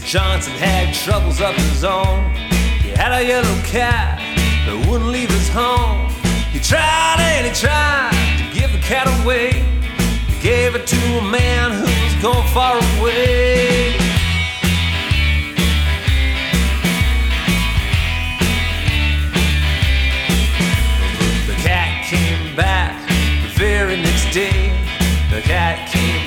Johnson had troubles of his own. He had a yellow cat that wouldn't leave his home. He tried and he tried to give the cat away. He gave it to a man who was gone far away.